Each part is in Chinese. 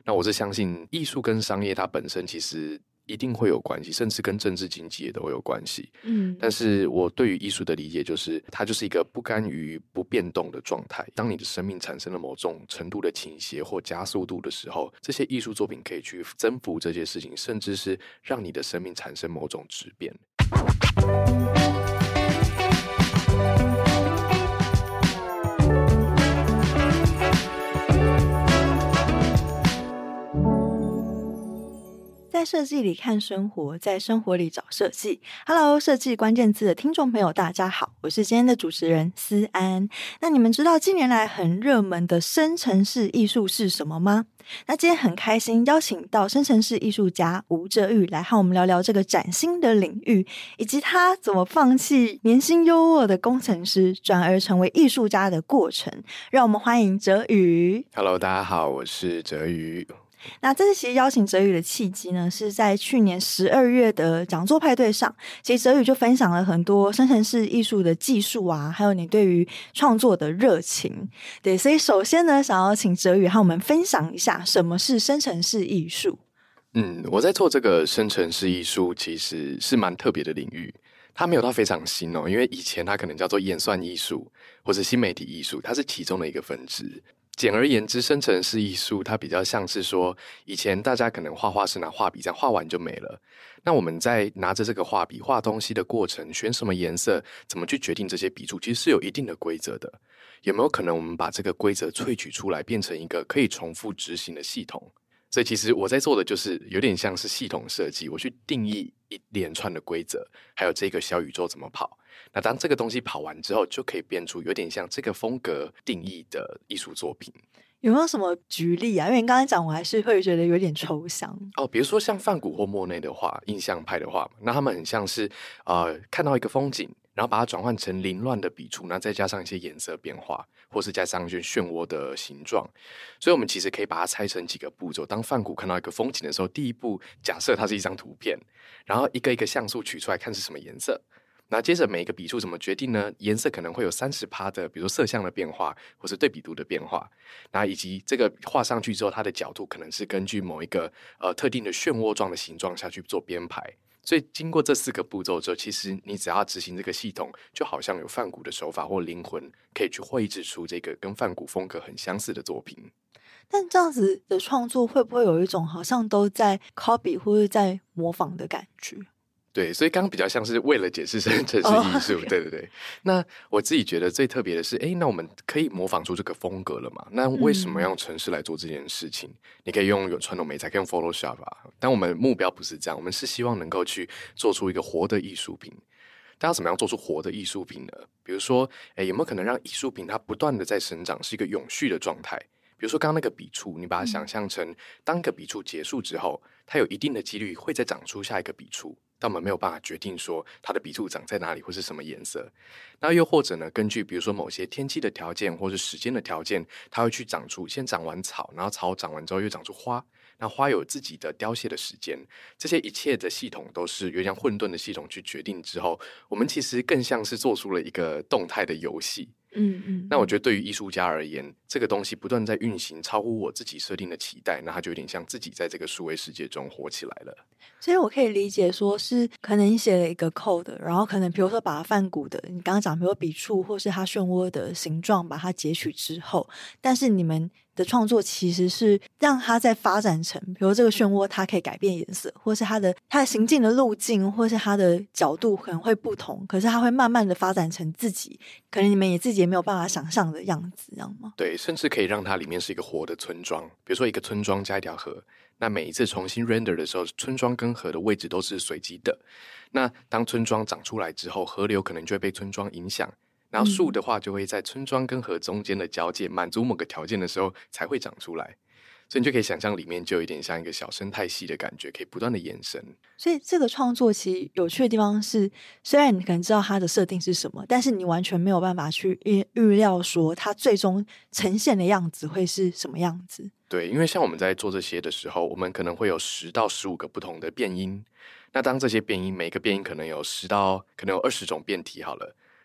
那我是相信艺术跟商业它本身其实一定会有关系，甚至跟政治经济也都会有关系。但是我对于艺术的理解就是，它就是一个不甘于不变动的状态。当你的生命产生了某种程度的倾斜或加速度的时候，这些艺术作品可以去征服这些事情，甚至是让你的生命产生某种质变。 在设计里看生活，在生活里找设计。Hello， 设计关键字的听众朋友大家好，我是今天的主持人思安。那你们知道近年来很热门的生成式艺术是什么吗？那今天很开心邀请到生成式艺术家吴哲宇来和我们聊聊这个崭新的领域，以及他怎么放弃年薪优渥的工程师，转而成为艺术家的过程。让我们欢迎哲宇。 Hello， 大家好，我是哲宇。 那这次其实邀请哲宇的契机呢，是在去年12月的讲座派对上，其实哲宇就分享了很多生成式艺术的技术啊，还有你对于创作的热情。对，所以首先呢，想要请哲宇和我们分享一下什么是生成式艺术。 我在做这个生成式艺术其实是蛮特别的领域，它没有到非常新哦，因为以前它可能叫做演算艺术或者新媒体艺术，它是其中的一个分支。简而言之，生成式艺术它比较像是说，以前大家可能画画是拿画笔这样画完就没了，那我们在拿着这个画笔画东西的过程，选什么颜色，怎么去决定这些笔触，其实是有一定的规则的。有没有可能我们把这个规则萃取出来，变成一个可以重复执行的系统？所以其实我在做的就是有点像是系统设计，我去定义一连串的规则，还有这个小宇宙怎么跑。那当这个东西跑完之后，就可以变出有点像这个风格定义的艺术作品。 有没有什么举例啊？因为你刚才讲，我还是会觉得有点抽象哦。比如说像梵谷或莫内的画，印象派的画，那他们很像是看到一个风景，然后把它转换成凌乱的笔触，那再加上一些颜色变化，或是加上一些漩涡的形状。所以我们其实可以把它拆成几个步骤。当梵谷看到一个风景的时候，第一步假设它是一张图片，然后一个一个像素取出来看是什么颜色。那接着每一个笔触怎么决定呢？颜色可能会有30%的，比如说色相的变化，或是对比度的变化。那以及这个画上去之后，它的角度可能是根据某一个特定的漩涡状的形状下去做编排。所以经过这4个步骤之后，其实你只要执行这个系统，就好像有梵谷的手法或灵魂，可以去绘制出这个跟梵谷风格很相似的作品。 但这样子的创作会不会有一种好像都在 copy 或者在模仿的感觉？ 对，所以刚刚比较像是为了解释生成式艺术，对对对。那我自己觉得最特别的是，那我们可以模仿出这个风格了嘛？那为什么要用程式来做这件事情？你可以用有传统媒材，可以用 Photoshop 啊。但我们目标不是这样，我们是希望能够去做出一个活的艺术品。大家怎么样做出活的艺术品呢？比如说，有没有可能让艺术品它不断的在生长，是一个永续的状态？比如说刚刚那个笔触，你把它想象成当一个笔触结束之后，它有一定的几率会再长出下一个笔触，但我们没有办法决定说它的笔触长在哪里或是什么颜色。那又或者呢，根据比如说某些天气的条件或是时间的条件，它会去长出，先长完草，然后草长完之后又长出花，那花有自己的凋谢的时间。这些一切的系统都是有点混沌的系统去决定之后，我们其实更像是做出了一个动态的游戏。那我觉得对于艺术家而言，这个东西不断在运行，超乎我自己设定的期待，那它就有点像自己在这个数位世界中活起来了。 所以我可以理解说是可能你写了一个 code， 然后可能比如说把梵谷的你刚刚讲比如笔触或是它漩涡的形状把它截取之后，但是你们的创作其实是让它再发展成比如这个漩涡它可以改变颜色，或是它的行进的路径，或是它的角度可能会不同，可是它会慢慢的发展成自己可能你们自己也没有办法想象的样子，这样吗？ 对，甚至可以让它里面是一个活的村庄。比如说一个村庄加一条河，那每一次重新 render 的时候，村庄跟河的位置都是随机的。那当村庄长出来之后，河流可能就会被村庄影响，然后树的话就会在村庄跟河中间的交界满足某个条件的时候才会长出来。所以你就可以想象里面就有一点像一个小生态系的感觉，可以不断的延伸。 所以这个创作其实有趣的地方是，虽然你可能知道它的设定是什么，但是你完全没有办法去预料说它最终呈现的样子会是什么样子。 对，因为像我们在做这些的时候，我们可能会有10到15个不同的变音。那当这些变音，每个变音可能有10到可能有20种变体好了，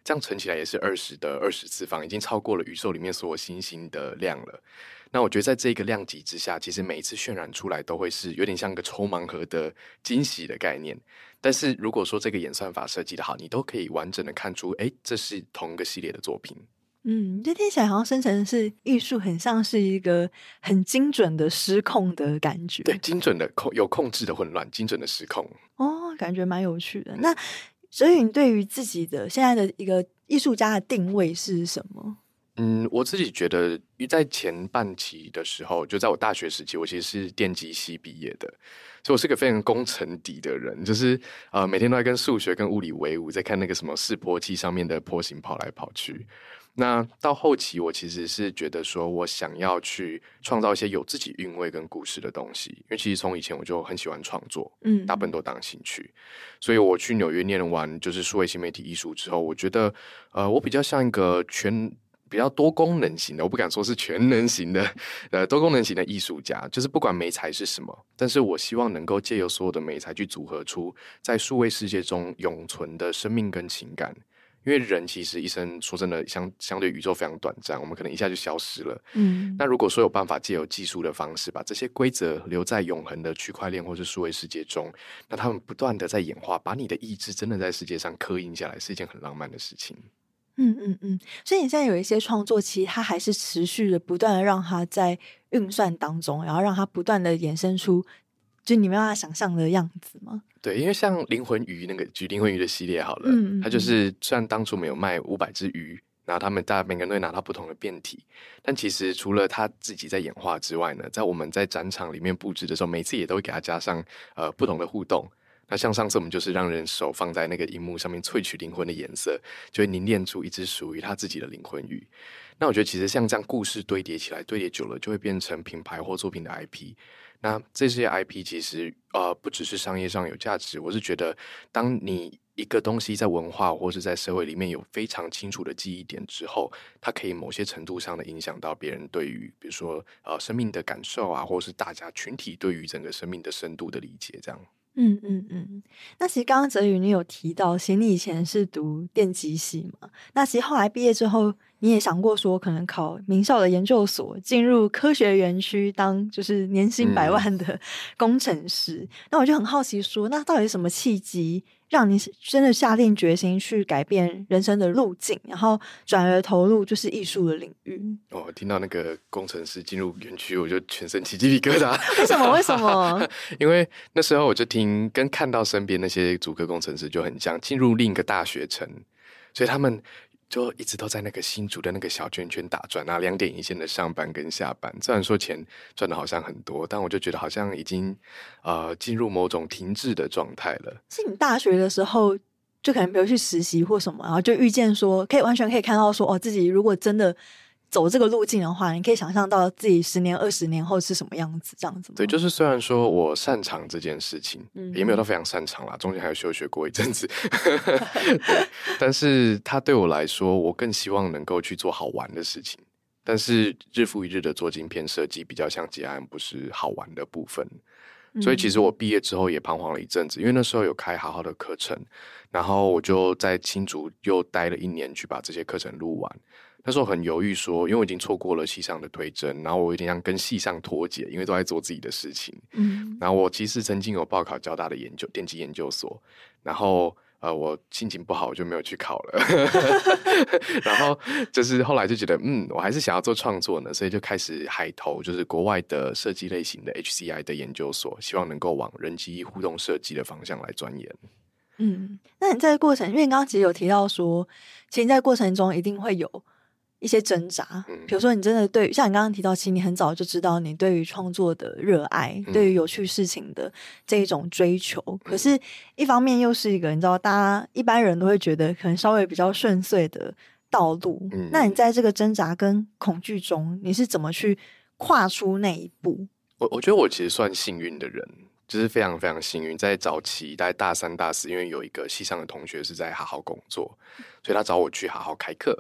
这样乘起来也是20的20次方，已经超过了宇宙里面所有星星的量了。那我觉得在这个量级之下，其实每一次渲染出来都会是有点像个抽盲盒的惊喜的概念。但是如果说这个演算法设计的好，你都可以完整的看出，这是同一个系列的作品。 这听起来好像生成式艺术很像是一个很精准的失控的感觉。 对，精准的有控制的混乱，精准的失控。 感觉蛮有趣的。那所以你对于自己的现在的一个艺术家的定位是什么？ 我自己觉得在前半期的时候，就在我大学时期，我其实是电机系毕业的，所以我是个非常工程底的人，就是每天都在跟数学跟物理为伍，在看那个什么示波器上面的波形跑来跑去。那到后期我其实是觉得说我想要去创造一些有自己韵味跟故事的东西，因为其实从以前我就很喜欢创作，大部分都当兴趣，所以我去纽约念完就是数位新媒体艺术之后，我觉得我比较像一个比较多功能型的，我不敢说是全能型的多功能型的艺术家，就是不管媒材是什么，但是我希望能够借由所有的媒材去组合出在数位世界中永存的生命跟情感。因为人其实一生说真的相对宇宙非常短暂，我们可能一下就消失了。那如果说有办法借由技术的方式把这些规则留在永恒的区块链或是数位世界中，那他们不断的在演化，把你的意志真的在世界上刻印下来，是一件很浪漫的事情。 所以你现在有一些创作，其实它还是持续的不断的让它在运算当中，然后让它不断的衍生出就你没办法想象的样子吗？ 对，因为像灵魂鱼那个举灵魂鱼的系列好了，它就是虽然当初没有卖500只鱼，然后他们每个人都会拿到不同的变体，但其实除了他自己在演化之外呢，在我们在展场里面布置的时候，每次也都会给他加上不同的互动。那像上次我们就是让人手放在那个荧幕上面萃取灵魂的颜色，就会凝练出一只属于他自己的灵魂鱼。那我觉得其实像这样故事堆叠起来，堆叠久了就会变成品牌或作品的 IP。那这些 IP 其实不只是商业上有价值，我是觉得当你一个东西在文化或是在社会里面有非常清楚的记忆点之后，它可以某些程度上的影响到别人对于比如说生命的感受啊，或是大家群体对于整个生命的深度的理解这样。 那其实刚刚哲宇你有提到，其实你以前是读电机系嘛？那其实后来毕业之后，你也想过说可能考名校的研究所，进入科学园区当就是年薪100万的工程师。那我就很好奇说，那到底是什么契机让你真的下定决心去改变人生的路径，然后转而投入就是艺术的领域？ 听到那个工程师进入园区，我就全身起鸡皮疙瘩。 为什么？ 因为那时候我就跟看到身边那些主科工程师就很像，进入另一个大学城，所以他们就一直都在那个新竹的那个小圈圈打转啊，2点一线的上班跟下班。虽然说钱赚的好像很多，但我就觉得好像已经进入某种停滞的状态了。 是你大学的时候就可能比如去实习或什么，然后就遇见说完全可以看到说自己如果真的走这个路径的话，你可以想象到自己10年20年后是什么样子，这样子吗？ 对，就是虽然说我擅长这件事情，也没有到非常擅长啦，中间还有休学过一阵子但是它对我来说，我更希望能够去做好玩的事情，但是日复一日的做晶片设计比较像结案，不是好玩的部分。所以其实我毕业之后也彷徨了一阵子，因为那时候有开好好的课程，然后我就在新竹又待了1年去把这些课程录完。那时候很犹豫说，因为我已经错过了系上的推甄，然后我有点像跟系上脱节，因为都在做自己的事情。然后我其实曾经有报考交大的电机研究所，然后我心情不好，我就没有去考了然后就是后来就觉得我还是想要做创作呢，所以就开始海投就是国外的设计类型的 HCI 的研究所，希望能够往人机互动设计的方向来钻研。 那你在过程，因为你刚刚其实有提到说，其实你在过程中一定会有一些挣扎，比如说你真的像你刚刚提到，其实你很早就知道你对于创作的热爱，对于有趣事情的这一种追求，可是一方面又是一个你知道大家一般人都会觉得可能稍微比较顺遂的道路，那你在这个挣扎跟恐惧中，你是怎么去跨出那一步？ 我觉得我其实算幸运的人，就是非常非常幸运，在早期大概大3大4，因为有一个系上的同学是在好好工作，所以他找我去好好开课。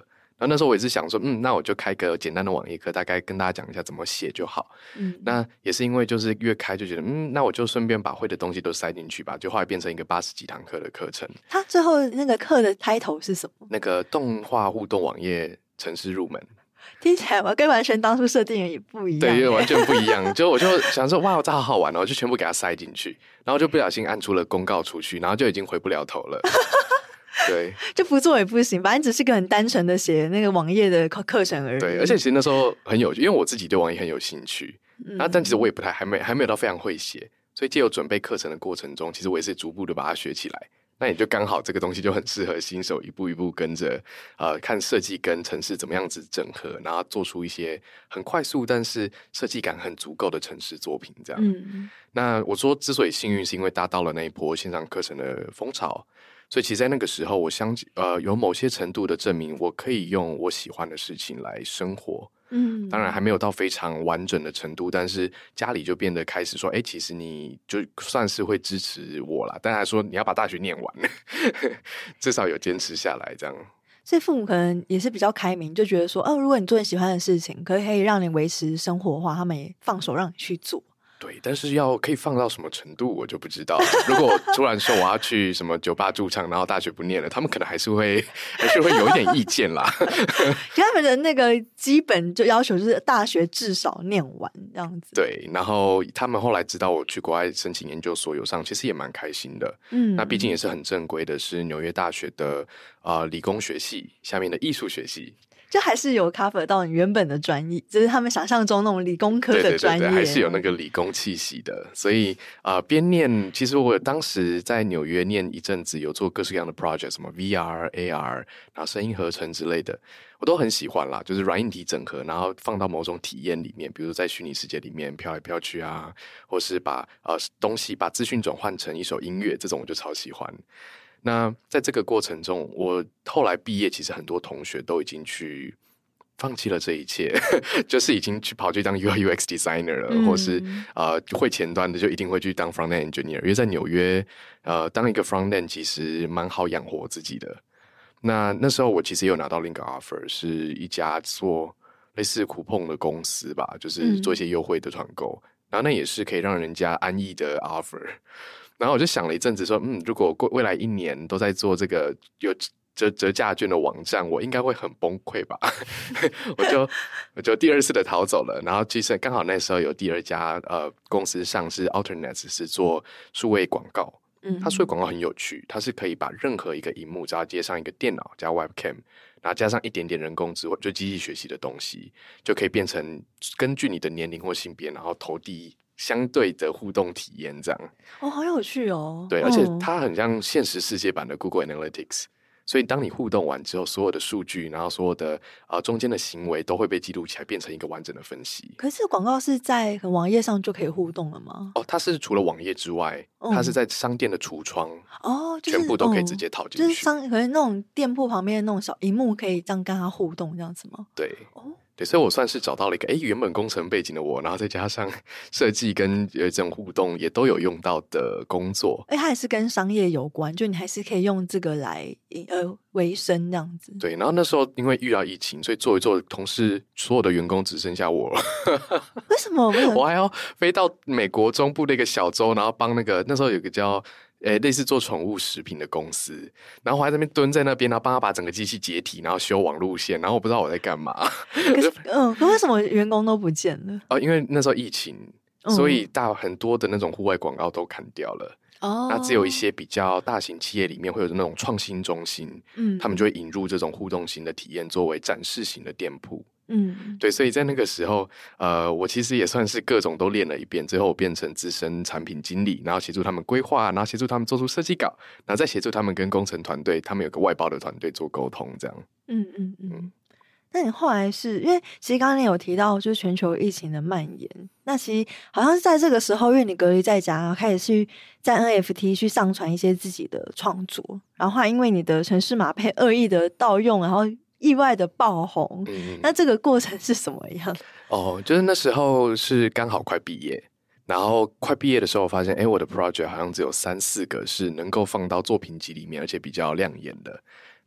然后那时候我也是想说，那我就开个简单的网页课，大概跟大家讲一下怎么写就好。那也是因为就是越开就觉得，那我就顺便把会的东西都塞进去吧，就后来变成一个80几堂课的课程。 它最后那个课的开头是什么？ 那个动画互动网页程式入门。 听起来我跟完全当初设定的也不一样， 对，完全不一样。就我就想说，哇，这好好玩哦，我就全部给它塞进去，然后就不小心按出了公告出去，然后就已经回不了头了。对， 就不做也不行，反正只是个很单纯的写那个网页的课程而已。 对，而且其实那时候很有趣，因为我自己对网页很有兴趣，但其实我也不太还没有到非常会写，所以借由准备课程的过程中，其实我也是逐步的把它学起来。那也就刚好这个东西就很适合新手一步一步跟着看设计跟程式怎么样子整合，然后做出一些很快速但是设计感很足够的程式作品这样。那我说之所以幸运是因为搭到了那一波线上课程的风潮，所以其实在那个时候我有某些程度的证明我可以用我喜欢的事情来生活。当然还没有到非常完整的程度，但是家里就变得开始说，其实你就算是会支持我啦，但还说你要把大学念完至少有坚持下来这样。 所以父母可能也是比较开明，就觉得说如果你做你喜欢的事情可以让你维持生活的话，他们也放手让你去做。 对，但是可以放到什么程度我就不知道了。如果我突然说我要去什么酒吧驻唱，然后大学不念了，他们可能还是会有一点意见啦。 他们的那个基本就要求就是大学至少念完这样子。 对，然后他们后来知道我去国外申请研究所有上，其实也蛮开心的。那毕竟也是很正规的，是纽约大学的理工学系下面的艺术学系。 就还是有 cover 到你原本的专业，就是他们想象中那种理工科的专业。 对，还是有那个理工气息的。所以边念，其实我当时在纽约念一阵子，有做各式各样的 project， 什么 VR、AR， 然后声音合成之类的，我都很喜欢啦。就是软硬体整合，然后放到某种体验里面，比如在虚拟世界里面飘来飘去啊，或是把东西把资讯转换成一首音乐，这种我就超喜欢。那在这个过程中，我后来毕业，其实很多同学都已经去放弃了这一切，就是已经跑去当 UI/UX designer 了，或是会前端的就一定会去当 front end engineer， 因为在纽约当一个 front end 其实蛮好养活自己的。那时候我其实也有拿到另一个 offer， 是一家做类似酷碰的公司吧，就是做一些优惠的团购，然后那也是可以让人家安逸的 offer。然后我就想了一阵子说，如果未来1年都在做这个有折价券的网站，我应该会很崩溃吧。我就第二次的逃走了。然后其实刚好那时候有第2家公司上市 Alternet 是做数位广告。它数位广告很有趣，它是可以把任何一个萤幕只要接上一个电脑加 webcam， 然后加上一点点人工智慧就机器学习的东西，就可以变成根据你的年龄或性别，然后投递相对的互动体验这样。 好有趣哦。 对，而且它很像现实世界版的 Google Analytics， 所以当你互动完之后，所有的数据，然后所有的中间的行为都会被记录起来，变成一个完整的分析。 可是广告是在网页上就可以互动了吗？ 它是除了网页之外，它是在商店的橱窗就是全部都可以直接套进去。 就是可能那种店铺旁边的那种小萤幕可以这样跟它互动这样子吗？ 对。对，所以我算是找到了一个原本工程背景的我，然后再加上设计跟这种互动也都有用到的工作。 它也是跟商业有关，就你还是可以用这个来维生这样子。 对，然后那时候因为遇到疫情，所以做一做，同事所有的员工只剩下我了。 为什么？ 我还要飞到美国中部的一个小州，然后帮那时候有个叫类似做宠物食品的公司，然后我还在那边蹲在那边，然后帮他把整个机器解体，然后修网路线，然后我不知道我在干嘛。 可为什么员工都不见了？ 因为那时候疫情，所以很多的那种户外广告都砍掉了。那只有一些比较大型企业里面会有那种创新中心，他们就会引入这种互动型的体验作为展示型的店铺。对，所以在那个时候，我其实也算是各种都练了一遍，最后我变成资深产品经理，然后协助他们规划，然后协助他们做出设计稿，然后再协助他们跟工程团队，他们有个外包的团队做沟通，这样。 那你后来是因为其实刚刚你有提到就是全球疫情的蔓延，那其实好像是在这个时候，因为你隔离在家，然后开始去在 NFT 去上传一些自己的创作，然后后来因为你的程式码被恶意的盗用，然后意外的爆红。那这个过程是什么样？ 就是那时候是刚好快毕业，然后快毕业的时候发现我的 project 好像只有3-4个是能够放到作品集里面而且比较亮眼的。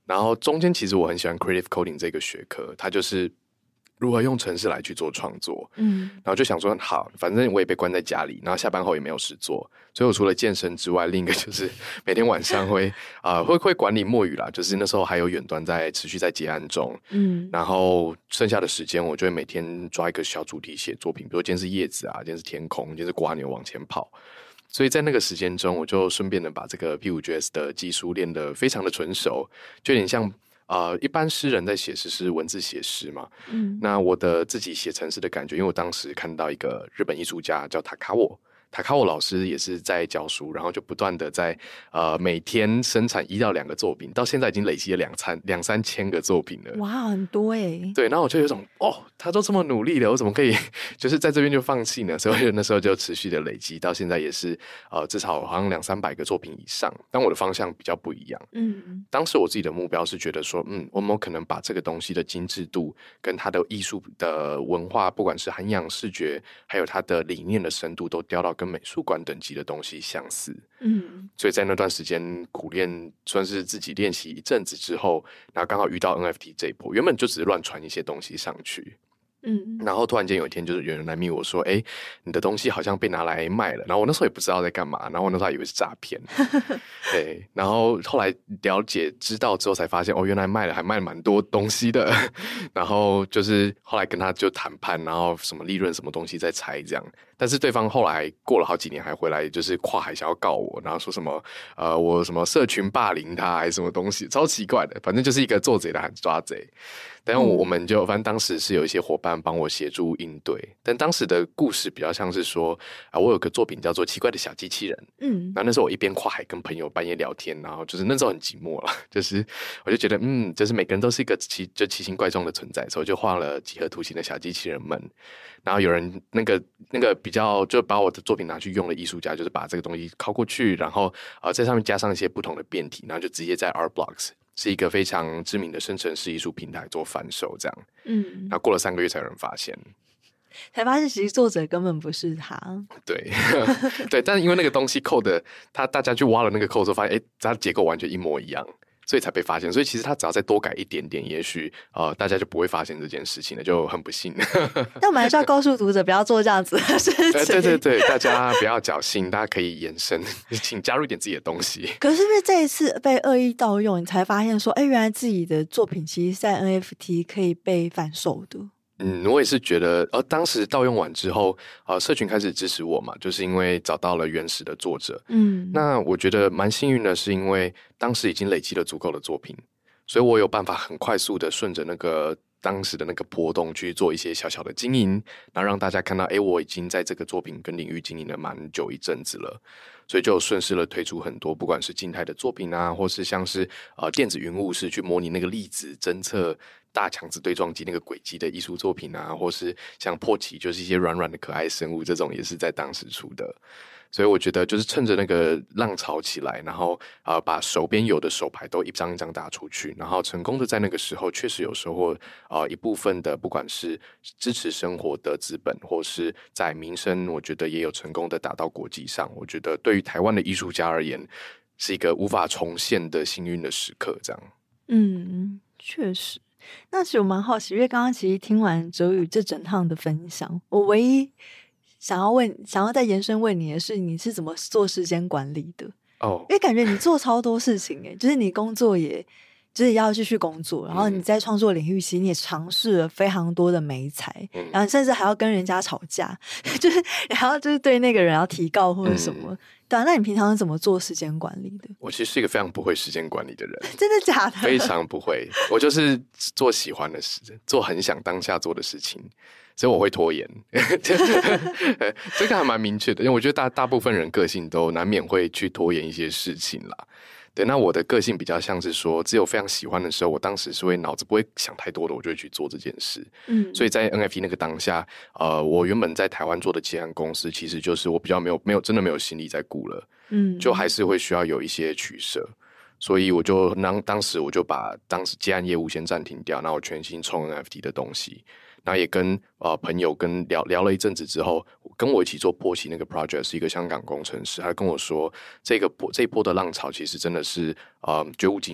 然后中间其实我很喜欢 Creative Coding 这个学科，它就是如何用程式来去做创作。然后就想说好，反正我也被关在家里，然后下班后也没有事做，所以我除了健身之外，另一个就是每天晚上会管理墨语啦，就是那时候还有远端持续在接案中。然后剩下的时间我就会每天抓一个小主题写作品，比如今天是叶子啊，今天是天空，今天是蝸牛往前跑。所以在那个时间中，我就顺便的把这个 P5GS 的技术练得非常的纯熟，就有点像一般诗人在写诗是文字写诗嘛。那我的自己写程式的感觉，因为我当时看到一个日本艺术家叫塔卡沃老师也是在教书，然后就不断的在每天生产1到2个作品，到现在已经累积了2-3千个作品了。 哇，很多耶。 对，然后我就有种他都这么努力了，我怎么可以就是在这边就放弃呢？所以那时候就持续的累积，到现在也是至少好像200-300个作品以上，但我的方向比较不一样。当时我自己的目标是觉得说我们可能把这个东西的精致度跟它的艺术的文化，不管是涵养视觉还有它的理念的深度，都调到跟美术馆等级的东西相似。所以在那段时间苦练，算是自己练习一阵子之后，然后刚好遇到 NFT 这一波，原本就只是乱传一些东西上去。然后突然间有一天，就是有人来密我说：“你的东西好像被拿来卖了。”然后我那时候也不知道在干嘛，然后我那时候还以为是诈骗。对，然后后来了解知道之后才发现，原来卖了，还卖了蛮多东西的。然后就是后来跟他就谈判，然后什么利润什么东西再拆这样。但是对方后来过了好几年还回来，就是跨海想要告我，然后说什么我什么社群霸凌他还是什么东西，超奇怪的。反正就是一个做贼的喊抓贼。但我们就反正当时是有一些伙伴帮我协助应对，但当时的故事比较像是说我有个作品叫做奇怪的小机器人。然后那时候我一边跨海跟朋友半夜聊天，然后就是那时候很寂寞了，就是我就觉得就是每个人都是一个奇形怪状的存在，所以我就画了几何图形的小机器人们。然后有人那个比较就把我的作品拿去用的艺术家，就是把这个东西拷过去，然后在上面加上一些不同的变体，然后就直接在 Artblocks是一个非常知名的生成式艺术平台做贩售这样。然后过了3个月才有人发现， 其实作者根本不是他。 对对，但是因为那个东西扣的，大家去挖了那个扣之后发现它结构完全一模一样，所以才被发现。所以其实他只要再多改一点点，也许大家就不会发现这件事情了，就很不幸。 但我们还是要告诉读者不要做这样子的事情。 对，大家不要侥幸，大家可以延伸，请加入一点自己的东西。 可是不是这一次被恶意盗用，你才发现说原来自己的作品其实在 NFT 可以被贩售的？ 我也是觉得，当时盗用完之后，社群开始支持我嘛，就是因为找到了原始的作者。那我觉得蛮幸运的，是因为当时已经累积了足够的作品，所以我有办法很快速的顺着那个当时的那个波动去做一些小小的经营，然后让大家看到，我已经在这个作品跟领域经营了蛮久一阵子了。所以就顺势了推出很多，不管是静态的作品啊，或是像是电子云雾是去模拟那个粒子侦测大强子对撞机那个轨迹的艺术作品啊，或是像破奇就是一些软软的可爱生物，这种也是在当时出的。所以我觉得就是趁着那个浪潮起来，然后把手边有的手牌都一张一张打出去，然后成功的在那个时候确实有收获一部分的不管是支持生活的资本，或是在民生，我觉得也有成功的打到国际上。我觉得对于台湾的艺术家而言，是一个无法重现的幸运的时刻。这样， 确实。那其实我蛮好奇，因为刚刚其实听完哲宇这整趟的分享，我唯一想要再延伸问你的是，你是怎么做时间管理的？因为感觉你做超多事情就是你工作也就是要继续工作，然后你在创作领域其实你也尝试了非常多的媒材，然后甚至还要跟人家吵架，然后就是对那个人要提告或者什么。对啊，那你平常是怎么做时间管理的？ 我其实是一个非常不会时间管理的人。 真的假的？ 非常不会，我就是做喜欢的事，做很想当下做的事情，所以我会拖延。这个还蛮明确的，因为我觉得大部分人个性都难免会去拖延一些事情啦。对，那我的个性比较像是说，只有非常喜欢的时候，我当时是会脑子不会想太多的，我就会去做这件事。所以在 NFT 那个当下，我原本在台湾做的接案公司，其实就是我比较真的没有心力在顾了，就还是会需要有一些取舍。所以我就当时我就把当时接案业务先暂停掉，然后我全心冲 NFT 的东西。然后也跟朋友聊了一阵子之后，跟我一起做波奇那个 project 是一个香港工程师，他跟我说这一波的浪潮其实真的是绝无仅有，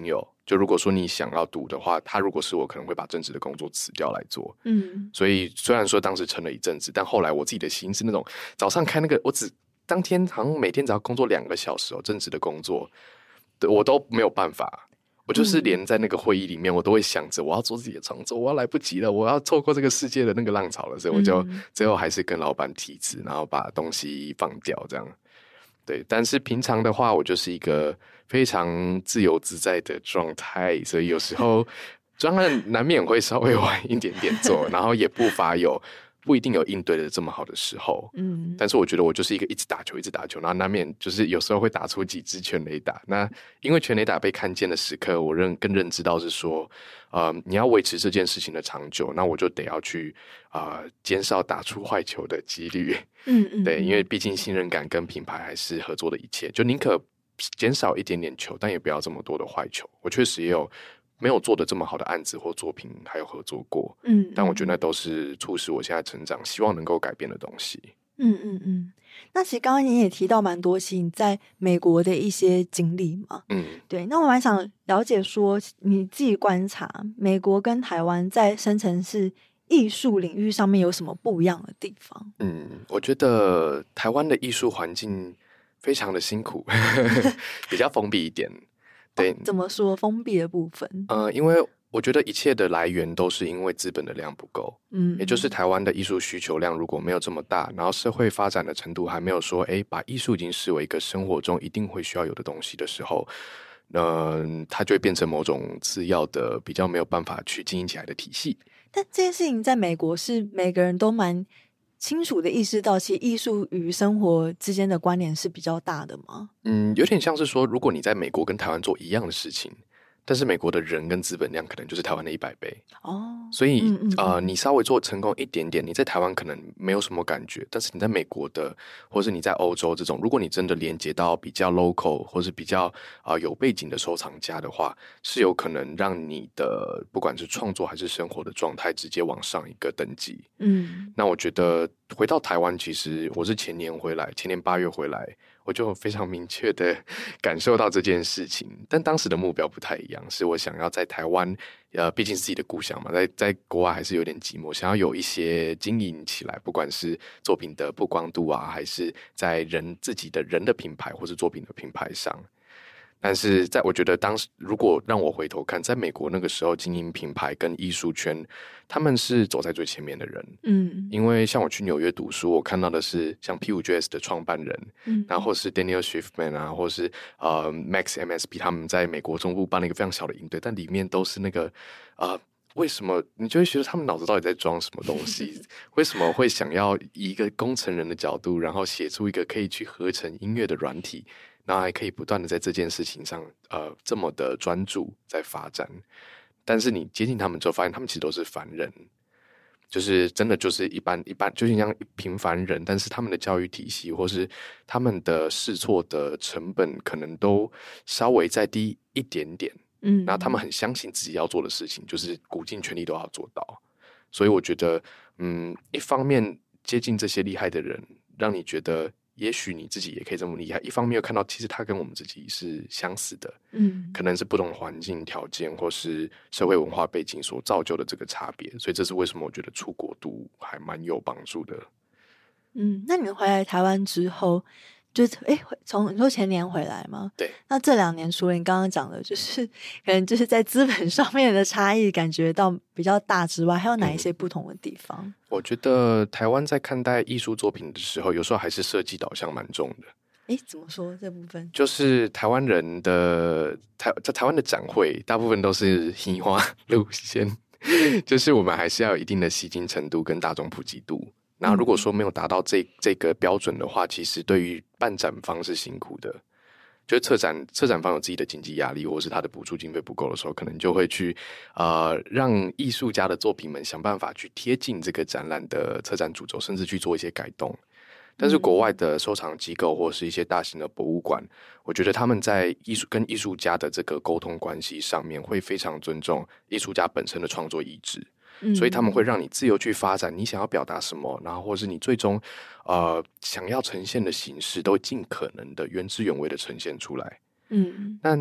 就如果说你想要读的话，他如果是我，可能会把正职的工作辞掉来做。所以虽然说当时撑了一阵子，但后来我自己的心是那种早上开那个，我当天好像每天只要工作2个小时正职的工作，我都没有办法。我就是连在那个会议里面，我都会想着我要做自己的创作，我要来不及了，我要错过这个世界的那个浪潮了，所以我就最后还是跟老板提辞，然后把东西放掉，这样。对，但是平常的话，我就是一个非常自由自在的状态，所以有时候专案难免会稍微晚一点点做，然后也不一定有应对的这么好的时候。但是我觉得我就是一个一直打球，然后难免就是有时候会打出几支全垒打。那因为全垒打被看见的时刻，我更认知到是说，你要维持这件事情的长久，那我就得要去减少打出坏球的几率。对，因为毕竟信任感跟品牌还是合作的一切，就宁可减少一点点球，但也不要这么多的坏球。我确实也有没有做的这么好的案子或作品还有合作过，但我觉得那都是促使我现在成长希望能够改变的东西。 那其实刚刚你也提到蛮多你在美国的一些经历嘛，对，那我蛮想了解说你自己观察美国跟台湾在生成式艺术领域上面有什么不一样的地方？ 我觉得台湾的艺术环境非常的辛苦比较封闭一点。对， 怎么说封闭的部分？ 因为我觉得一切的来源都是因为资本的量不够，也就是台湾的艺术需求量如果没有这么大，然后社会发展的程度还没有说，把艺术已经视为一个生活中一定会需要有的东西的时候，它就会变成某种次要的、比较没有办法去经营起来的体系。 但这件事情在美国是每个人都蛮清楚的意识到，其实艺术与生活之间的关联是比较大的吗？ 有点像是说，如果你在美国跟台湾做一样的事情，但是美国的人跟资本量可能就是台湾的100倍所以你稍微做成功一点点，你在台湾可能没有什么感觉，但是你在美国的或是你在欧洲这种，如果你真的连接到比较 local 或是比较有背景的收藏家的话，是有可能让你的不管是创作还是生活的状态直接往上一个等级。那我觉得回到台湾，其实我是前年8月回来，我就非常明确的感受到这件事情，但当时的目标不太一样，是我想要在台湾毕竟是自己的故乡嘛，在国外还是有点寂寞，想要有一些经营起来，不管是作品的曝光度还是在自己的人的品牌或是作品的品牌上。但是我觉得当时如果让我回头看，在美国那个时候经营品牌跟艺术圈，他们是走在最前面的人。因为像我去纽约读书，我看到的是像 P5JS 的创办人，然后是 Daniel Schiffman 或是Max MSP 他们在美国中部办了一个非常小的营队，但里面都是那个为什么你就会觉得他们脑子到底在装什么东西？为什么会想要以一个工程人的角度，然后写出一个可以去合成音乐的软体，然后还可以不断的在这件事情上这么的专注在发展？但是你接近他们之后，发现他们其实都是凡人，就是真的就是一般，就是像平凡人，但是他们的教育体系或是他们的试错的成本可能都稍微再低一点点。然后他们很相信自己要做的事情，就是鼓尽全力都要做到。所以我觉得一方面接近这些厉害的人，让你觉得也许你自己也可以这么厉害，一方面又看到其实他跟我们自己是相似的，可能是不同的环境条件或是社会文化背景所造就的这个差别。所以这是为什么我觉得出国读还蛮有帮助的。 那你们回来台湾之后，就是你说前年回来吗？ 对。 那这2年除了你刚刚讲的，就是可能就是在资本上面的差异感觉到比较大之外，还有哪一些不同的地方？ 我觉得台湾在看待艺术作品的时候，有时候还是设计导向蛮重的。 怎么说这部分？ 就是台湾人的在台湾的展会，大部分都是移花路线，就是我们还是要有一定的吸睛程度跟大众普及度。那如果说没有达到这个标准的话，其实对于办展方是辛苦的。就是策展方有自己的经济压力，或是他的补助经费不够的时候，可能就会去让艺术家的作品们想办法去贴近这个展览的策展主轴，甚至去做一些改动。但是国外的收藏机构或是一些大型的博物馆，我觉得他们在跟艺术家的这个沟通关系上面会非常尊重艺术家本身的创作意志。所以他们会让你自由去发展你想要表达什么，然后或是你最终想要呈现的形式都尽可能的原汁原味的呈现出来。但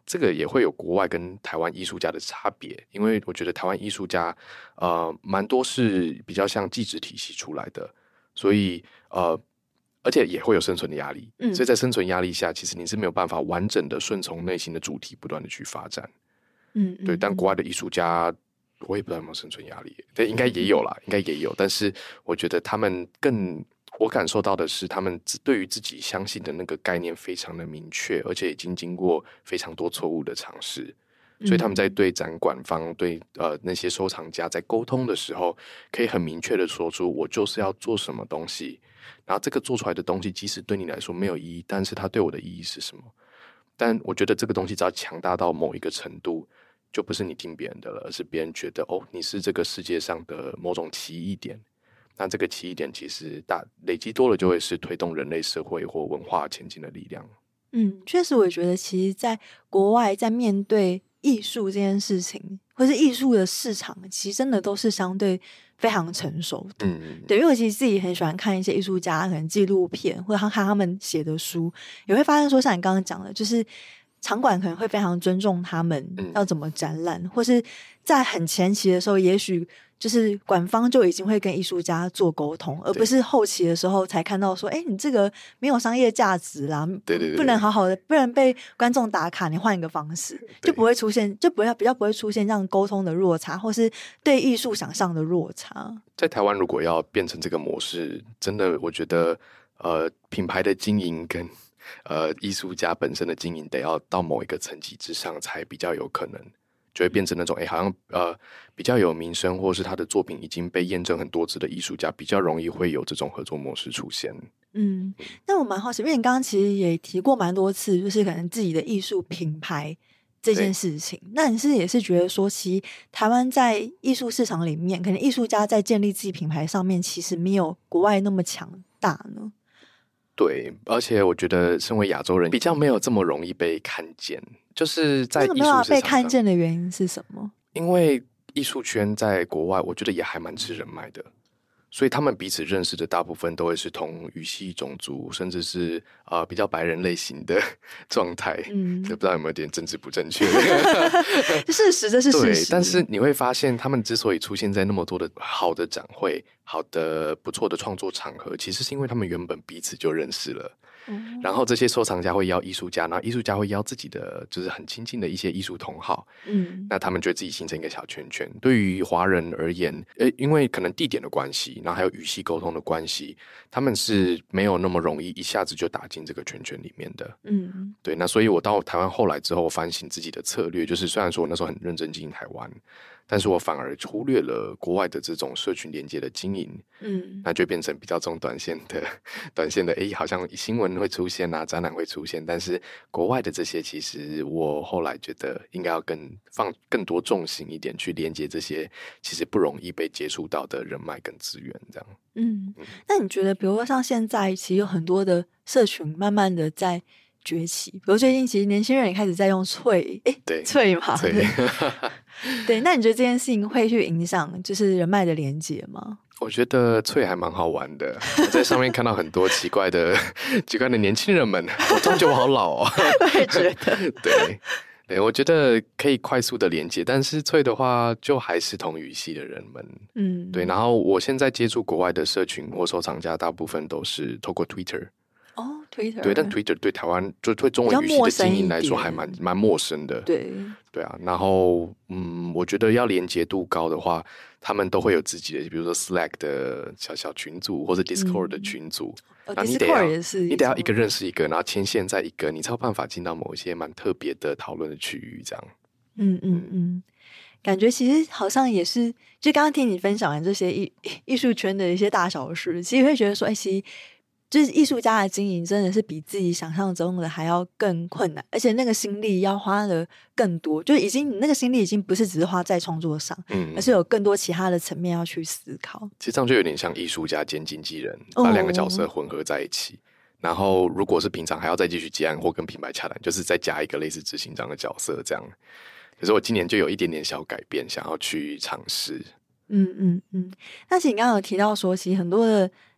这个也会有国外跟台湾艺术家的差别，因为我觉得台湾艺术家蛮多是比较像技职体系出来的，所以而且也会有生存的压力，所以在生存压力下，其实你是没有办法完整的顺从内心的主题不断的去发展。对，但国外的艺术家我也不知道有没有生存压力，对，应该也有啦，应该也有，但是我觉得他们我感受到的是，他们对于自己相信的那个概念非常的明确，而且已经经过非常多错误的尝试，所以他们在对展馆方、对那些收藏家在沟通的时候，可以很明确的说出我就是要做什么东西，然后这个做出来的东西即使对你来说没有意义，但是它对我的意义是什么？但我觉得这个东西只要强大到某一个程度，就不是你听别人的了，而是别人觉得你是这个世界上的某种奇异点。那这个奇异点其实累积多了，就会是推动人类社会或文化前进的力量。 确实，我觉得其实在国外，在面对艺术这件事情，或是艺术的市场，其实真的都是相对非常成熟的。对，因为我其实自己很喜欢看一些艺术家可能纪录片，或者看他们写的书，也会发现说，像你刚刚讲的，就是场馆可能会非常尊重他们要怎么展览，或是在很前期的时候，也许就是馆方就已经会跟艺术家做沟通，而不是后期的时候才看到说，你这个没有商业价值啦， 对， 不能好好的，不能被观众打卡，你换一个方式，就不会出现，比较不会出现这样沟通的落差，或是对艺术想象的落差。 在台湾，如果要变成这个模式，真的，我觉得品牌的经营跟艺术家本身的经营得要到某一个层级之上，才比较有可能。就会变成那种好像比较有名声，或是他的作品已经被验证很多次的艺术家，比较容易会有这种合作模式出现。 那我蛮好奇，因为你刚刚其实也提过蛮多次，就是可能自己的艺术品牌这件事情。那你也是觉得说，其实台湾在艺术市场里面，可能艺术家在建立自己品牌上面，其实没有国外那么强大呢？ 对，而且我觉得身为亚洲人，比较没有这么容易被看见。就是在艺术市场上被看见的原因是什么？ 因为艺术圈在国外，我觉得也还蛮吃人脉的，所以他们彼此认识的大部分都会是同语系、种族，甚至是比较白人类型的状态。不知道有没有点政治不正确？ 事实，这是事实。 对，但是你会发现，他们之所以出现在那么多的好的展会、好的不错的创作场合，其实是因为他们原本彼此就认识了。然后这些收藏家会邀艺术家，然后艺术家会邀自己的就是很亲近的一些艺术同好，那他们就自己形成一个小圈圈。对于华人而言，因为可能地点的关系，然后还有语系沟通的关系，他们是没有那么容易一下子就打进这个圈圈里面的。对，那所以我到台湾后来之后，我反省自己的策略，就是虽然说我那时候很认真经营台湾，但是我反而忽略了国外的这种社群连接的经营，那就变成比较这种短线的，好像新闻会出现啊，展览会出现，但是国外的这些，其实我后来觉得应该要放更多重心一点去连接这些其实不容易被接触到的人脉跟资源，这样。 那你觉得，比如说像现在，其实有很多的社群慢慢的在崛起，比如最近其实年轻人也开始在用脆嘛，对，那你觉得这件事情会去影响就是人脉的连结吗？ 我觉得脆还蛮好玩的，我在上面看到很多奇怪的年轻人们，我终究好老哦。 我也觉得， 对，我觉得可以快速的连接，但是脆的话就还是同语系的人们，对。然后我现在接触国外的社群或收藏家，大部分都是透过 Twitter。 Twitter 对，但 Twitter 对台湾就对中文语系的经营来说还蛮陌生的。对啊，然后我觉得要连结度高的话，他们都会有自己的，比如说 Slack 的小群组，或者 Discord 的群组。然后你得要一个认识一个，然后牵线在一个，你才有办法进到某一些蛮特别的讨论的区域，这样。 感觉其实好像也是，就刚刚听你分享完这些艺术圈的一些大小事，其实会觉得说，其实就是艺术家的经营真的是比自己想象中的还要更困难，而且那个心力要花的更多，就你那个心力已经不是只是花在创作上，而是有更多其他的层面要去思考。 其实这样就有点像艺术家兼经纪人，把两个角色混合在一起。然后如果是平常还要再继续接案或跟品牌洽谈，就是再加一个类似执行长的角色这样。可是我今年就有一点点小改变，想要去尝试。 那其实你刚刚有提到说，其实很多的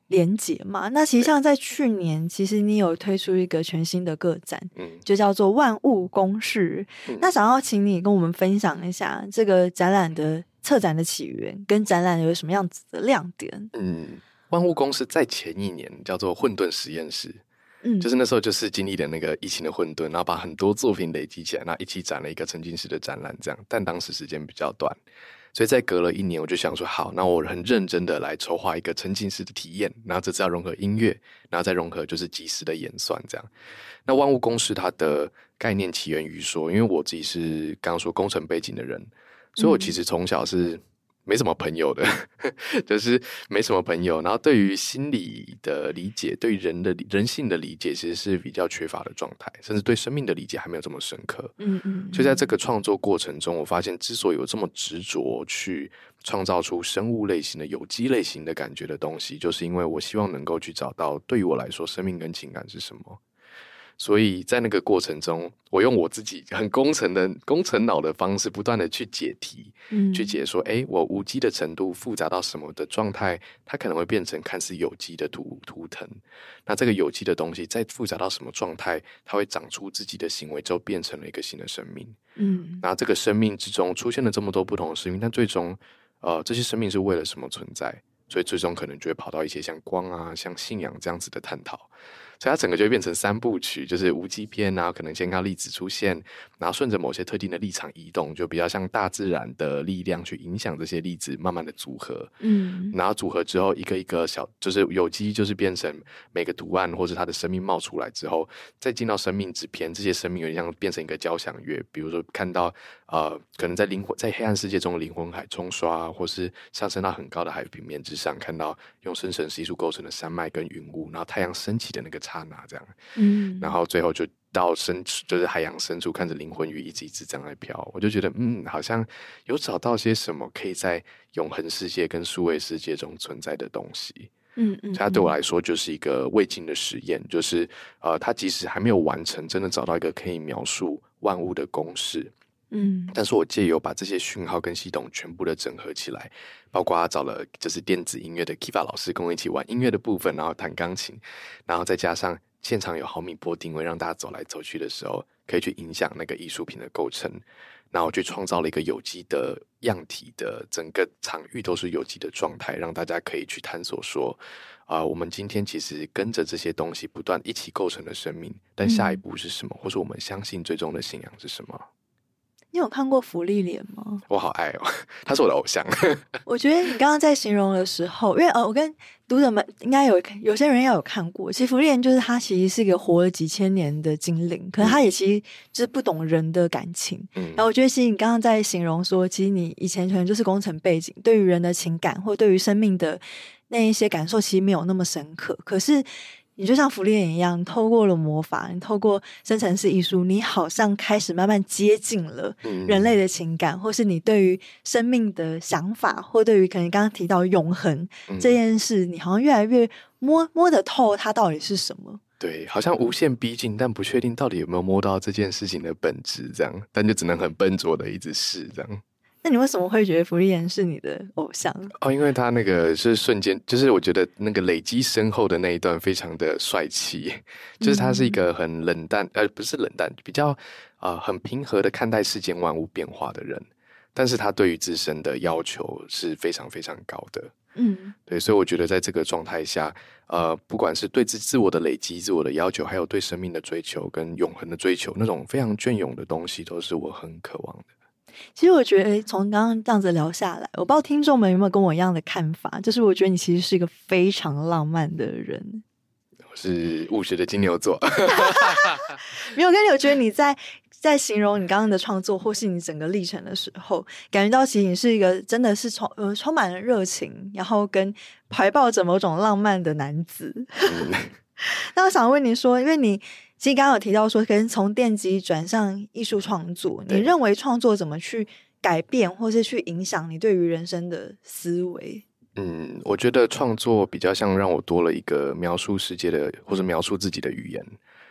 连结嘛。那其实像在去年，其实你有推出一个全新的个展，就叫做万物公式。那想要请你跟我们分享一下这个展览的策展的起源，跟展览有什么样子的亮点？ 万物公式在前一年叫做混沌实验室。就是那时候就是经历了那个疫情的混沌，然后把很多作品累积起来，然后一起展了一个沉浸式的展览这样，但当时时间比较短，所以在隔了1年我就想说好，那我很认真的来筹划一个沉浸式的体验，然后这次要融合音乐，然后再融合就是即时的演算这样。那万物公式它的概念起源于说，因为我自己是刚刚说工程背景的人，所以我其实从小是没什么朋友的就是没什么朋友，然后对于心理的理解，对于人性的理解其实是比较缺乏的状态，甚至对生命的理解还没有这么深刻。所以在这个创作过程中，我发现之所以有这么执着去创造出生物类型的有机类型的感觉的东西，就是因为我希望能够去找到对于我来说生命跟情感是什么。所以在那个过程中，我用我自己很工程脑的方式不断的去解题，去解说我无机的程度复杂到什么的状态，它可能会变成看似有机的图腾。那这个有机的东西再复杂到什么状态，它会长出自己的行为之后变成了一个新的生命。那这个生命之中出现了这么多不同的生命，但最终这些生命是为了什么存在？所以最终可能就会跑到一些像光啊、像信仰这样子的探讨。所以它整个就会变成3部曲，就是无机篇，然后可能先看粒子出现，然后顺着某些特定的立场移动，就比较像大自然的力量去影响这些粒子慢慢的组合。然后组合之后一个一个小，就是有机就是变成每个图案或者它的生命冒出来之后，再进到生命之篇，这些生命有点像变成一个交响乐，比如说看到可能在黑暗世界中的灵魂海冲刷，或是上升到很高的海平面之上，看到用生成系数构成的山脉跟云雾，然后太阳升起的那个刹那这样，然后最后就到就是海洋深处，看着灵魂鱼一只一只这样来飘，我就觉得好像有找到些什么可以在永恒世界跟数位世界中存在的东西。它对我来说就是一个未尽的实验，就是它即使还没有完成，真的找到一个可以描述万物的公式。但是我借由把这些讯号跟系统全部的整合起来，包括找了就是电子音乐的 Kiva 老师跟我一起玩音乐的部分，然后弹钢琴，然后再加上现场有毫米波定位，让大家走来走去的时候可以去影响那个艺术品的构成，然后我去创造了一个有机的样体的整个场域都是有机的状态，让大家可以去探索说我们今天其实跟着这些东西不断一起构成的生命，但下一步是什么，或是我们相信最终的信仰是什么。 你有看过芙莉莲吗？ 我好爱他是我的偶像我觉得你刚刚在形容的时候，因为我跟读者们应该有些人要有看过，其实芙莉莲就是他其实是一个活了几千年的精灵，可是他也其实就是不懂人的感情。然后我觉得其实你刚刚在形容说，其实你以前可能就是工程背景，对于人的情感或对于生命的那一些感受其实没有那么深刻，可是你就像芙莉莲一样，透过了魔法，你透过生成式艺术，你好像开始慢慢接近了人类的情感，或是你对于生命的想法，或对于可能刚刚提到永恒这件事，你好像越来越摸得透它到底是什么。 对，好像无限逼近，但不确定到底有没有摸到这件事情的本质，这样，但就只能很笨拙的一直试这样。 那你为什么会觉得芙莉莲是你的偶像？ 因为他那个是瞬间，就是我觉得那个累积深厚的那一段非常的帅气，就是他是一个很冷淡，不是冷淡，比较很平和的看待世间万物变化的人，但是他对于自身的要求是非常非常高的。对，所以我觉得在这个状态下，不管是对自我的累积、自我的要求，还有对生命的追求跟永恒的追求，那种非常隽永的东西，都是我很渴望的。 其实我觉得从刚刚这样子聊下来，我不知道听众们有没有跟我一样的看法，就是我觉得你其实是一个非常浪漫的人。 我是务实的金牛座没有，我觉得你在形容你刚刚的创作或是你整个历程的时候，感觉到其实你是一个真的是充满了热情，然后跟怀抱着某种浪漫的男子那我想问你说，因为你其实刚刚有提到说可能从电机转向艺术创作，你认为创作怎么去改变或是去影响你对于人生的思维？ 我觉得创作比较像让我多了一个描述世界的或者描述自己的语言，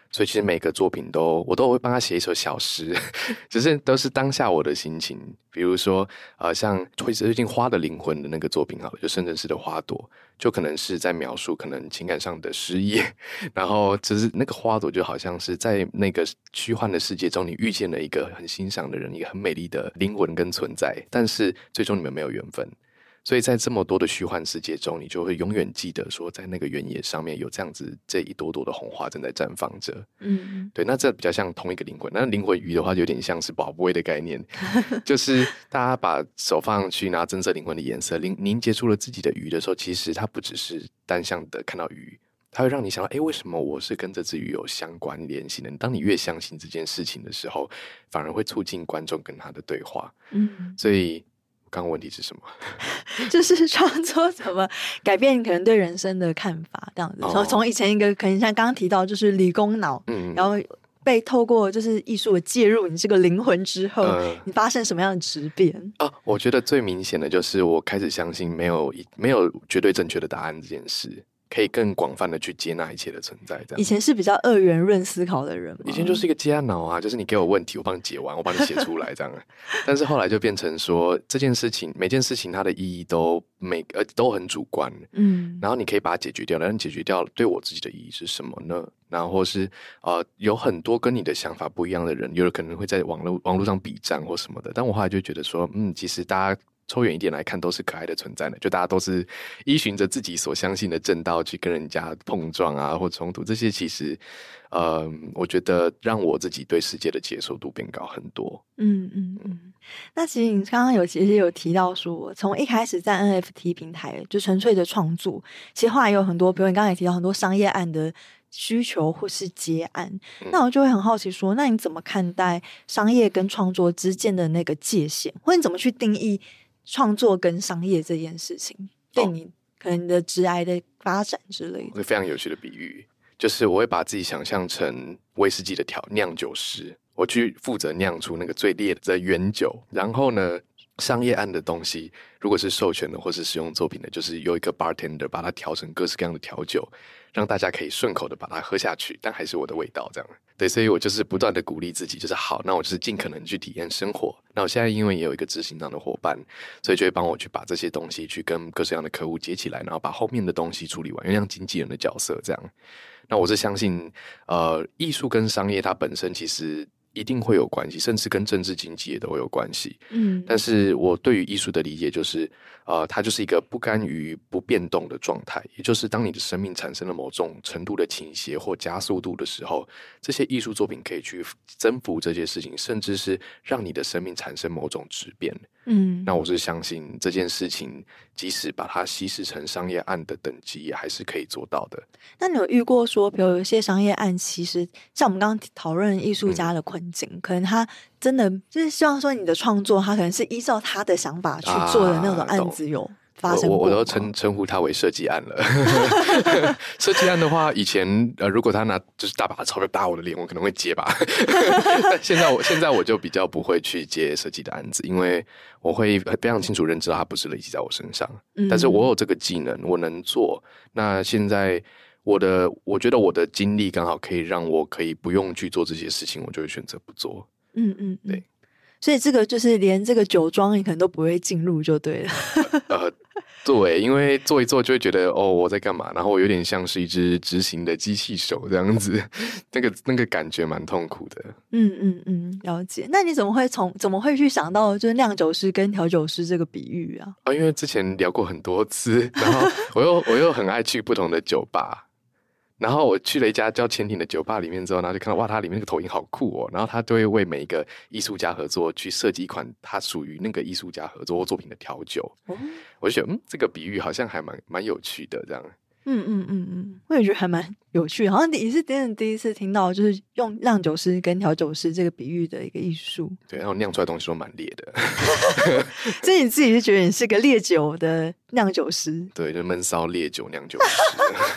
所以其实每个作品我都会帮他写一首小诗，只是都是当下我的心情。比如说像最近花的灵魂的那个作品好了，就深圳市的花朵，就可能是在描述可能情感上的失意，然后就是那个花朵就好像是在那个虚幻的世界中，你遇见了一个很欣赏的人，一个很美丽的灵魂跟存在，但是最终你们没有缘分。所以在这么多的虚幻世界中，你就会永远记得说，在那个原野上面有这样子这一朵朵的红花正在绽放着。对，那这比较像同一个灵魂。那灵魂鱼的话，就有点像是宝贝的概念，就是大家把手放上去，然后增色灵魂的颜色，凝结出了自己的鱼的时候，其实它不只是单向的看到鱼，它会让你想到，为什么我是跟这只鱼有相关联系的？当你越相信这件事情的时候，反而会促进观众跟他的对话。所以刚刚问题是什么？ 就是创作怎么改变可能对人生的看法这样子。从以前一个可能像刚刚提到就是理工脑，然后被透过就是艺术的介入你这个灵魂之后，你发生什么样的质变？ 我觉得最明显的就是我开始相信没有绝对正确的答案这件事，可以更广泛的去接纳一切的存在。这样以前是比较二元论思考的人吗？ 以前就是一个接脑啊，就是你给我问题我帮你解完，我帮你写出来这样但是后来就变成说这件事情每件事情它的意义都很主观，然后你可以把它解决掉，但你解决掉对我自己的意义是什么呢？然后或是有很多跟你的想法不一样的人，有的可能会在网络上比战或什么的，但我后来就觉得说其实大家抽远一点来看都是可爱的存在的，就大家都是依循着自己所相信的正道去跟人家碰撞啊或冲突，这些其实我觉得让我自己对世界的接受度变高很多。 那其实你刚刚其实有提到说从一开始在 NFT 平台就纯粹的创作，其实后来有很多比如你刚刚也提到很多商业案的需求或是接案，那我就会很好奇说，那你怎么看待商业跟创作之间的那个界限，或者你怎么去定义创作跟商业这件事情对你可能你的职涯的发展之类的？ 非常有趣的比喻，就是我会把自己想象成威士忌的酿酒师，我去负责酿出那个最烈的原酒，然后呢商业案的东西如果是授权的或是使用作品的，就是有一个 bartender 把它调成各式各样的调酒，让大家可以顺口的把它喝下去，但还是我的味道这样。对，所以我就是不断的鼓励自己，就是好，那我就是尽可能去体验生活。那我现在因为也有一个执行长的伙伴，所以就会帮我去把这些东西去跟各式各样的客户接起来，然后把后面的东西处理完，因为像经纪人的角色这样。那我是相信艺术跟商业它本身其实一定会有关系，甚至跟政治经济也都会有关系。但是我对于艺术的理解就是它就是一个不甘于不变动的状态，也就是当你的生命产生了某种程度的倾斜或加速度的时候，这些艺术作品可以去征服这些事情，甚至是让你的生命产生某种质变。那我是相信这件事情即使把它稀释成商业案的等级也还是可以做到的。 那你有遇过说比如有一些商业案其实像我们刚刚讨论艺术家的困境，可能他真的就是希望说你的创作他可能是依照他的想法去做的那种案子有发生过吗？ 我都称呼他为设计案了。设计案的话以前如果他拿就是大把钞票打我的脸我可能会接吧。但现在我就比较不会去接设计的案子，因为我会非常清楚认知到它不是累积在我身上，但是我有这个技能我能做。那现在我觉得我的经历刚好可以让我可以不用去做这些事情，我就会选择不做。对， 所以这个就是连这个酒庄你可能都不会进入就对了。 对，因为做一做就会觉得我在干嘛，然后我有点像是一只执行的机器手这样子，那个感觉蛮痛苦的。 了解。那你怎么会去想到就是酿酒师跟调酒师这个比喻啊？ 因为之前聊过很多次，然后我又很爱去不同的酒吧。然后我去了一家叫潜艇的酒吧里面之后，然后就看到哇，它里面那个投影好酷哦，然后他就会为每一个艺术家合作去设计一款它属于那个艺术家合作作品的调酒。我就觉得这个比喻好像还蛮有趣的这样。 我也觉得还蛮有趣的，好像你是第一次听到就是用酿酒师跟调酒师这个比喻的一个艺术。 对，然后酿出来的东西都蛮烈的。 所以你自己是觉得你是个烈酒的酿酒师？ 对，就闷烧烈酒酿酒师。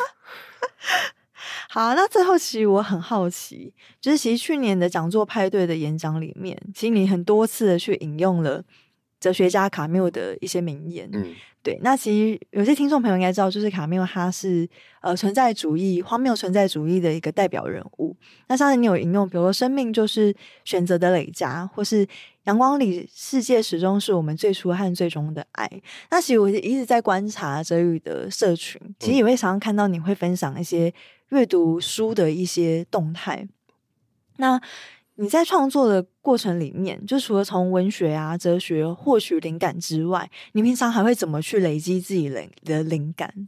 好，那最后其实我很好奇，就是其实去年的讲座派对的演讲里面，其实你很多次的去引用了哲学家卡缪的一些名言。对，那其实有些听众朋友应该知道，就是卡缪他是荒谬存在主义的一个代表人物。 那上次你有引用，比如说生命就是选择的累加，或是阳光里世界始终是我们最初和最终的爱。那其实我一直在观察哲宇的社群，其实也会常常看到你会分享一些阅读书的一些动态。那你在创作的过程里面，就除了从文学啊、哲学获取灵感之外，你平常还会怎么去累积自己的灵感？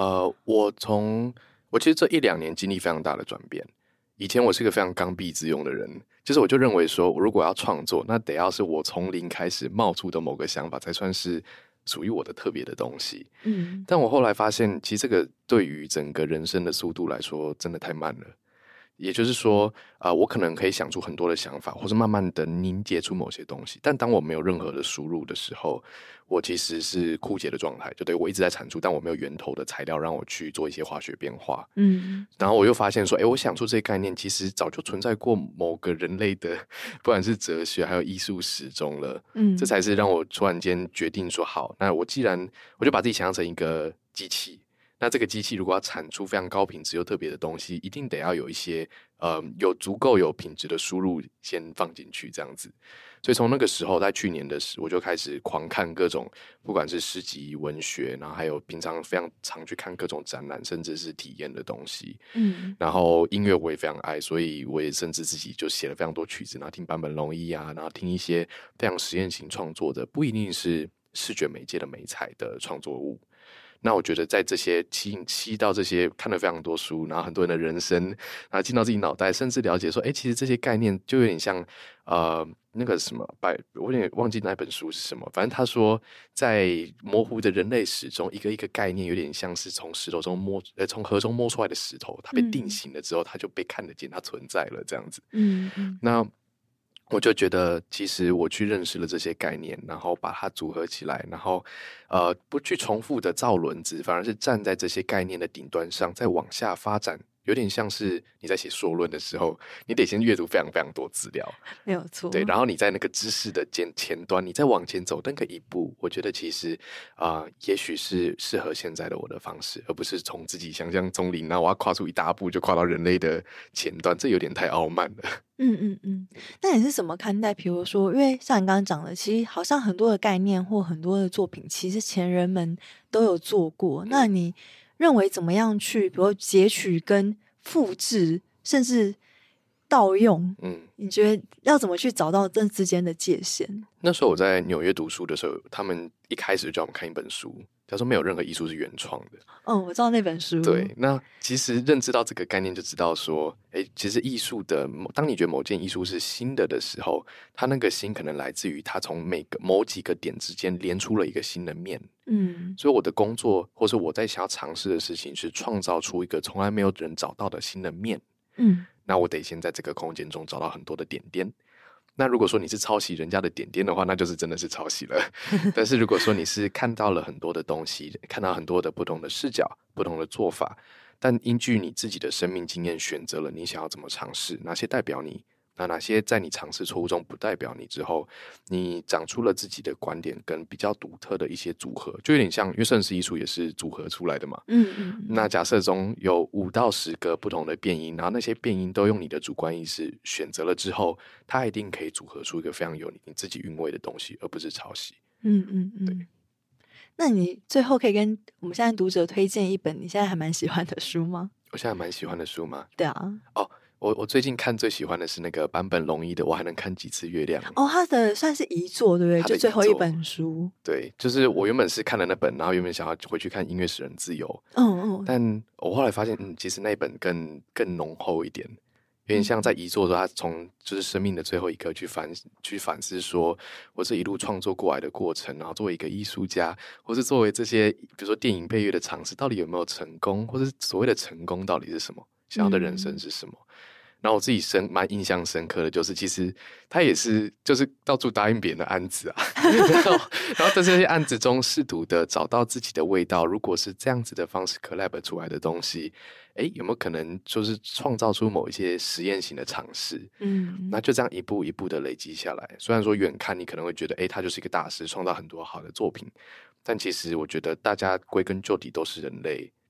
我其实这1-2年经历非常大的转变。以前我是一个非常刚愎自用的人，就是我就认为说，如果要创作，那得要是我从零开始冒出的某个想法，才算是属于我的特别的东西。但我后来发现，其实这个对于整个人生的速度来说，真的太慢了。也就是说，我可能可以想出很多的想法，或是慢慢的凝结出某些东西，但当我没有任何的输入的时候，我其实是枯竭的状态，就对我一直在产出，但我没有源头的材料让我去做一些化学变化。然后我又发现说，我想出这些概念，其实早就存在过某个人类的，不管是哲学还有艺术史中了。这才是让我突然间决定说，好，那我就把自己想象成一个机器。那这个机器如果要产出非常高品质又特别的东西，一定得要有一些有足够有品质的输入先放进去，这样子。所以从那个时候，在去年的时候，我就开始狂看各种，不管是诗集、文学，然后还有平常非常常去看各种展览，甚至是体验的东西。然后音乐我也非常爱，所以我也甚至自己就写了非常多曲子，然后听坂本龙一啊，然后听一些非常实验型创作的，不一定是视觉媒介的媒材的创作物。那我觉得在这些吸到这些看了非常多书，然后很多人的人生，然后进到自己脑袋，甚至了解说，其实这些概念就有点像那个什么，我有点忘记那本书是什么，反正他说在模糊的人类史中，一个一个概念有点像是从从河中摸出来的石头，它被定型了之后，它就被看得见，它存在了这样子。那我就觉得，其实我去认识了这些概念，然后把它组合起来，然后不去重复的造轮子，反而是站在这些概念的顶端上，再往下发展，有点像是你在写硕论的时候，你得先阅读非常非常多资料， 没有错。 对，然后你在那个知识的前端，你再往前走那个一步，我觉得其实也许是适合现在的我的方式，而不是从自己想象中零，然后我要跨出一大步就跨到人类的前端，这有点太傲慢了。 那你是怎么看待？比如说，因为像你刚刚讲的，其实好像很多的概念或很多的作品，其实前人们都有做过。那你认为怎么样去，比如截取跟复制，甚至盗用？你觉得要怎么去找到这之间的界限？ 那时候我在纽约读书的时候，他们一开始就叫我们看一本书，他说没有任何艺术是原创的。 我知道那本书。 对，那其实认知到这个概念，就知道说，其实艺术的，当你觉得某件艺术是新的的时候，它那个新可能来自于它从某几个点之间连出了一个新的面。所以我的工作或是我在想要尝试的事情，是创造出一个从来没有人找到的新的面。那我得先在这个空间中找到很多的点点。那如果说你是抄袭人家的点点的话，那就是真的是抄袭了。但是如果说你是看到了很多的东西，看到很多的不同的视角、不同的做法，但依据你自己的生命经验选择了你想要怎么尝试，哪些代表你，那哪些在你尝试错误中不代表你之后，你长出了自己的观点跟比较独特的一些组合，就有点像，因为盛世艺术也是组合出来的嘛。那假设中有5到10个不同的变音，然后那些变音都用你的主观意识选择了之后，它一定可以组合出一个非常有你自己韵味的东西，而不是抄袭。 对。那你最后可以跟我们现在读者推荐一本你现在还蛮喜欢的书吗？ 我现在蛮喜欢的书吗？ 对啊。 我最近看最喜欢的是那个坂本龙一的《我还能看几次月亮》。 他的算是遗作，对不对？就最后一本书。 对，就是我原本是看了那本，然后原本想要回去看《音乐使人自由》。但我后来发现，其实那本更浓厚一点，有点像在遗作的时候，他从就是生命的最后一刻去反思，说我这一路创作过来的过程，然后作为一个艺术家，或是作为这些比如说电影配乐的尝试，到底有没有成功，或是所谓的成功到底是什么，想要的人生是什么。然后我自己蛮印象深刻的就是，其实他也是就是到处答应别人的案子啊，然后在这些案子中试图的找到自己的味道。如果是这样子的方式 collab 出来的东西，有没有可能就是创造出某一些实验型的尝试？那就这样一步一步的累积下来。虽然说远看你可能会觉得，他就是一个大师，创造很多好的作品，但其实我觉得大家归根究底都是人类。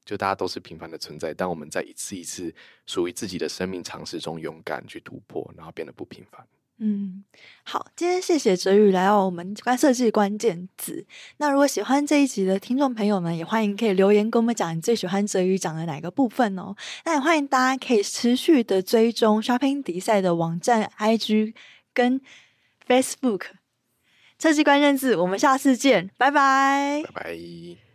就大家都是平凡的存在，但我们在一次一次属于自己的生命尝试中勇敢去突破，然后变得不平凡。 好，今天谢谢哲宇来到我们设计关键字。那如果喜欢这一集的听众朋友们，也欢迎可以留言跟我们讲你最喜欢哲宇讲的哪个部分哦。那也欢迎大家可以持续的追踪 Shopping 迪赛的网站、IG 跟 Facebook。设计关键字，我们下次见，拜拜， 拜拜。